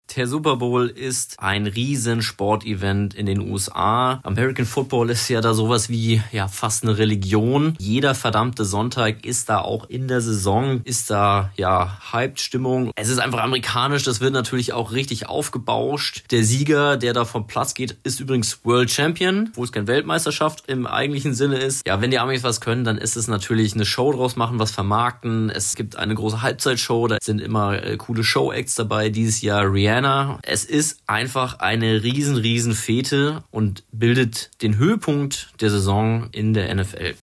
Der Super Bowl ist ein riesen Sportevent in den USA. American Football ist ja da sowas wie fast eine Religion. Jeder verdammte Sonntag ist da auch in der Saison, ist da Hyped-Stimmung. Es ist einfach amerikanisch, das wird natürlich auch richtig aufgebauscht. Der Sieger, der da vom Platz geht, ist übrigens World Champion, wo es keine Weltmeisterschaft im eigentlichen Sinne ist. Ja, wenn die Amis was können, dann ist es natürlich eine Show draus machen, was vermarkten. Es gibt eine große Halbzeitshow, da sind immer coole Show-Acts dabei. Dieses Jahr Rihanna. Es ist einfach eine riesen Fete und bildet den Höhepunkt der Saison in der NFL.